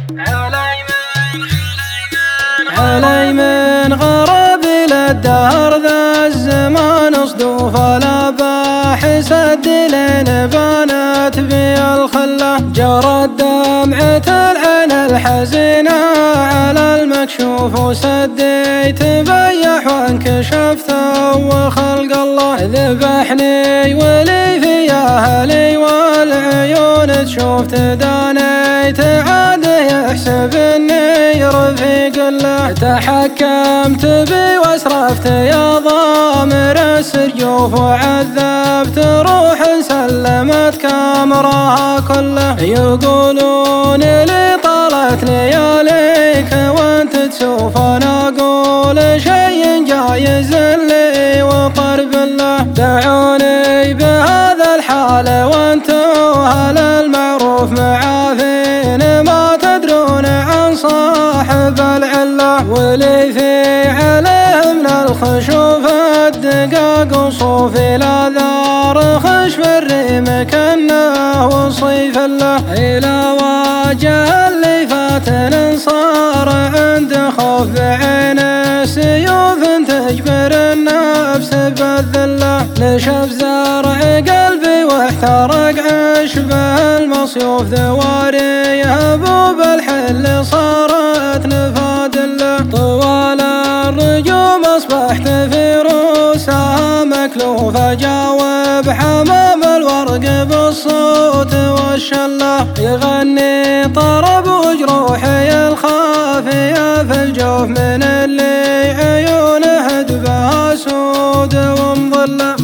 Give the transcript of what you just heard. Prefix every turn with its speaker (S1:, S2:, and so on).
S1: علي من غراب للدهر ذا الزمان صدوف الأباحث الدلين بانت بي الخلة جرت دمعة العين الحزينة على المكشوف وسديت بيح وانكشفت وخلق الله ذبحني ولي في أهلي والعيون تشوف تدانيت عاده يحسب اني رفيق له تحكمت بي واسرفت يا ضامر السجوف وعذبت روح سلمت كامرها كله يقولون لي طالت لياليك وانت تسوف انا اقول شيء جايز لي وقرب له دعوني بهذا الحال وانتو اهل المعروف معافين ما تدرون عن صاحب العله ولي في عليه من الخشوف الدقاق وصوفي الاذار خشف الريم كانه وصيف له الى واجه اللي فاتن صار عند خوف بعين سيوف تجبر النفس بالذله نشف زرع قلبي واحترق عشبه المصيوف ذواري هبوب الحل صارت نفاد له طوال الرجوم اصبحت في روسها مكلوفه جاوب حمام الورق بالصوت والشله يغني طرب وجروحي الخافيه في الجوف من اللي عيونه دبها سود ومظله